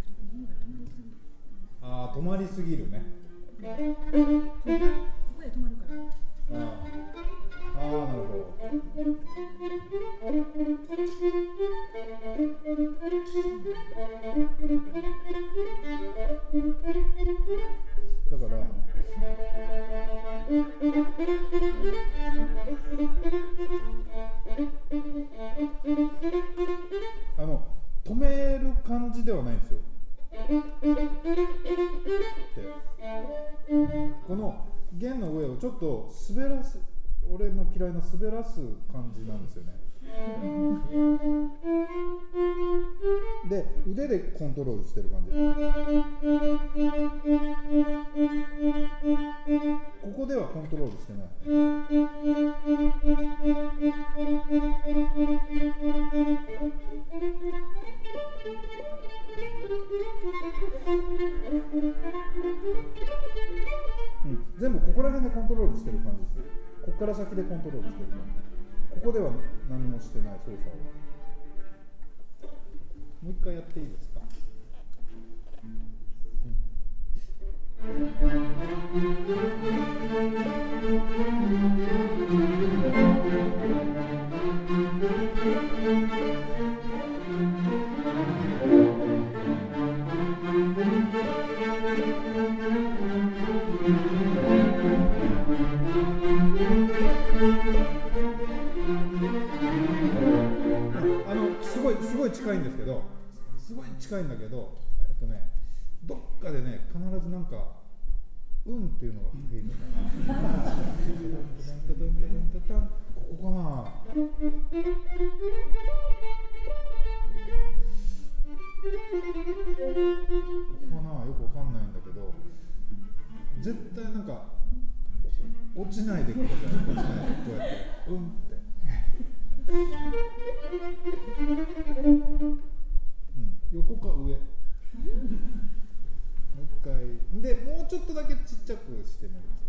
ああ、止まりすぎるね。 ここで止まるから。 ああ、なるほど。だから止める感じではないんですよ。この弦の上をちょっと滑らす、俺の嫌いな滑らす感じなんですよね。で、腕でコントロールしてる感じ。ここではコントロールしてない。全部ここら辺でコントロールしてる感じですね。ここから先でコントロールしてる感じ。ここでは何もしてない操作を。もう一回やっていいですか？すごい近いんですけど、すごい近いんだけど、どっかでね、必ずなんかうんっていうのがフェイドだな。ここかな。よくわかんないんだけど、絶対なんか落ちないでください。落ちないでこうやってうんって横か上。もう一回でもうちょっとだけちっちゃくしてみるんですか。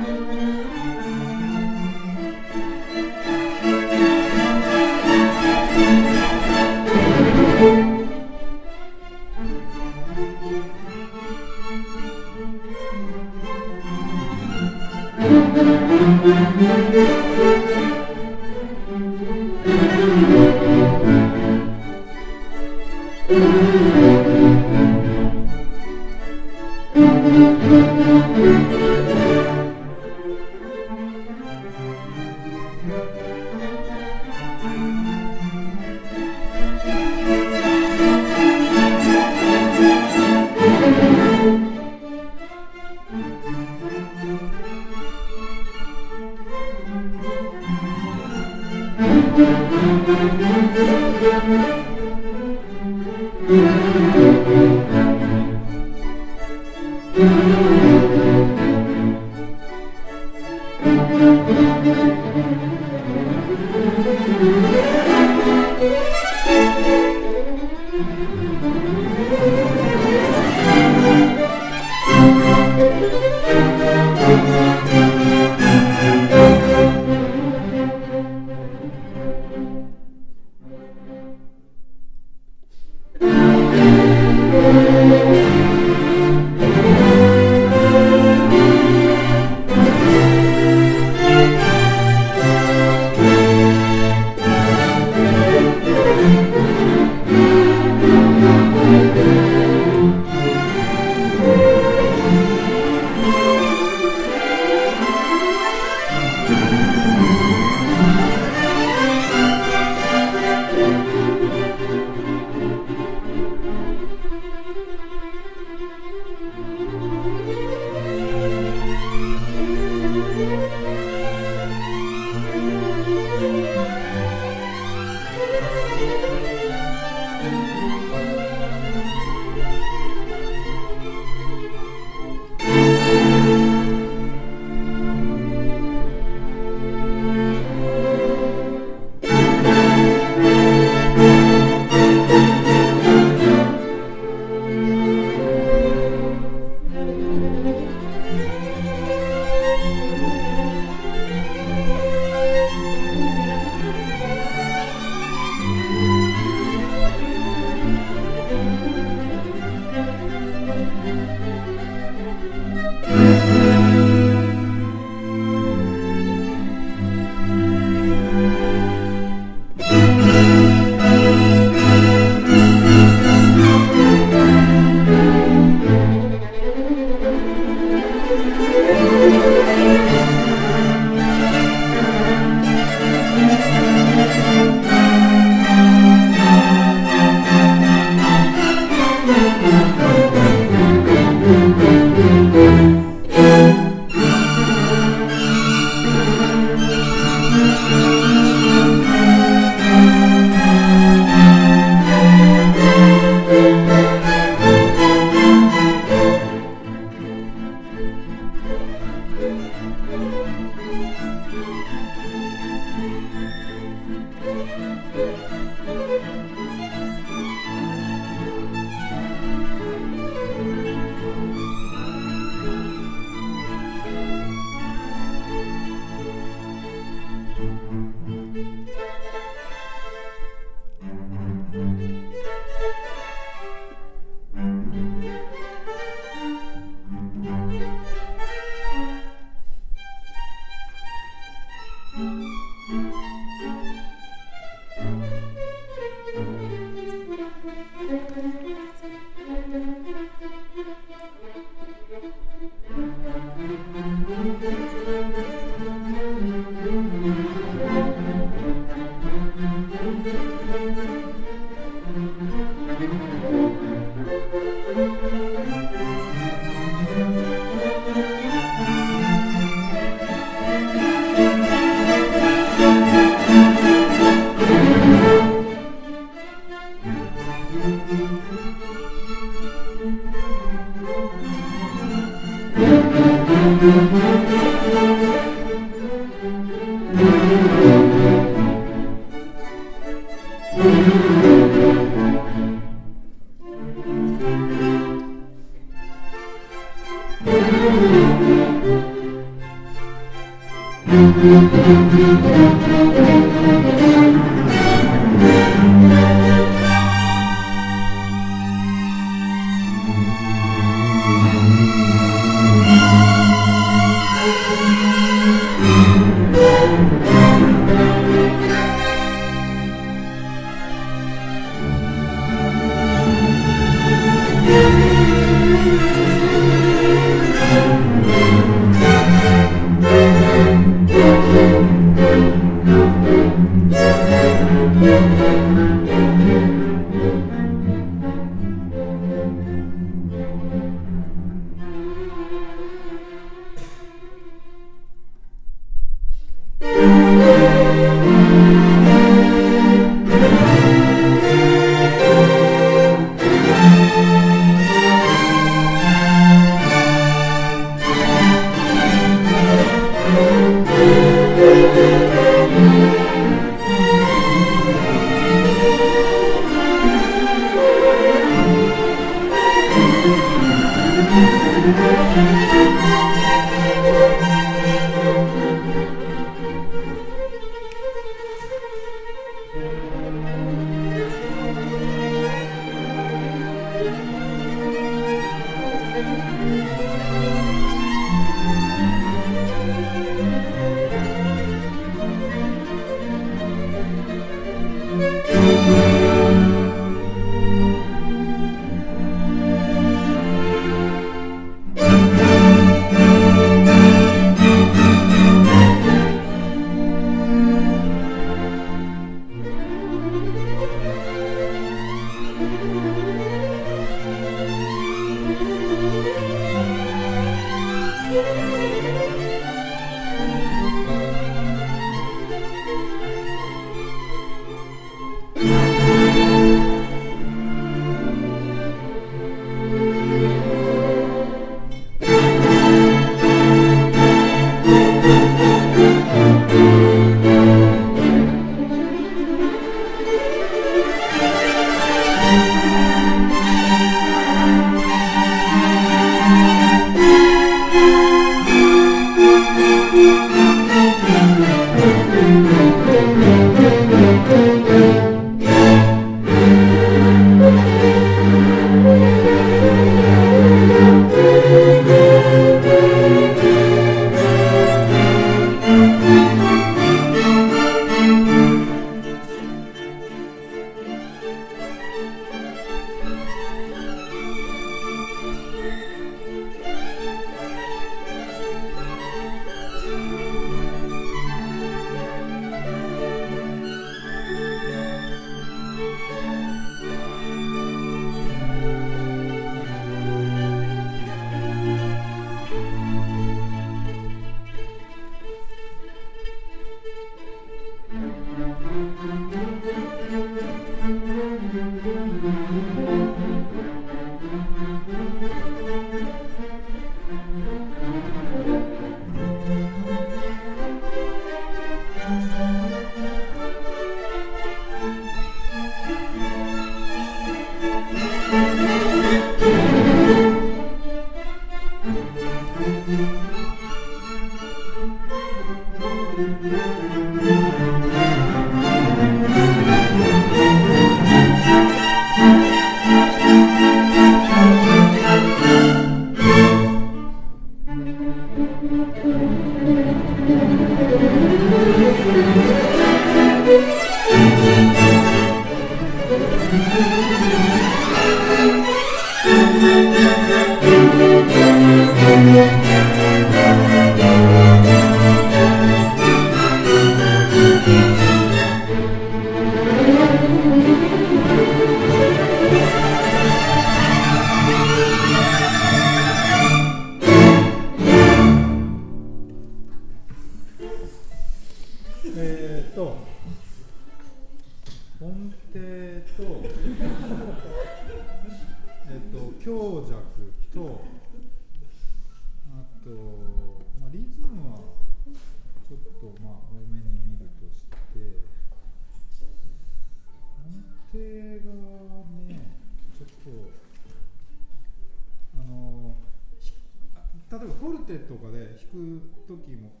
例えばフォルテとかで弾く時も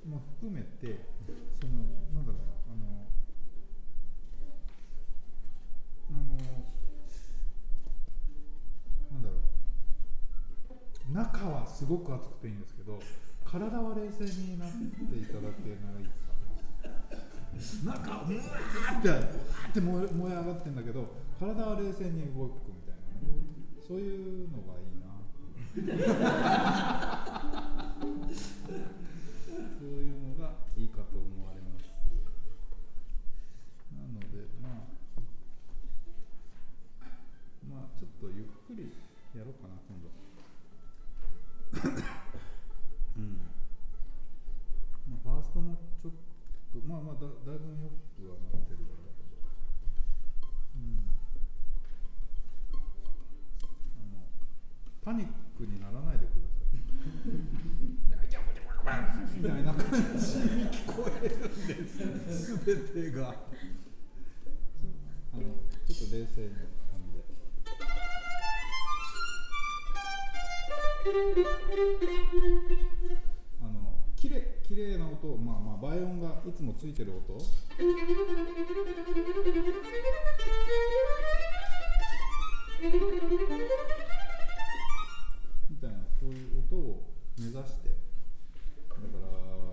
も含めてそのなんだろうなんだろう、中はすごく熱くていいんですけど体は冷静になっていただけないかな。中はうわーって燃え上がってんだけど体は冷静に動くみたいなね、そういうのがいいなそういうのがいいかと思われます。なのでまあちょっとゆっくりやろうかな今度ファーストもちょっとだいぶよくはなってるんだけど、パニックにならないでくださいみたいな感じに聞こえるんです全てがちょっと冷静な感じできれいな音を、倍音がいつもついてる音みたいな、そういう音を目指して、だから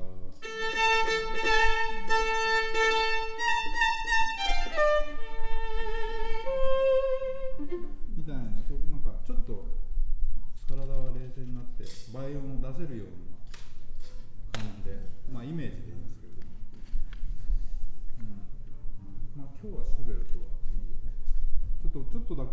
みたいな、なんかちょっと体は冷静になって倍音を出せるような感じで、イメージでいいんですけど、今日はシュベルトはいいよね。ちょっとだけ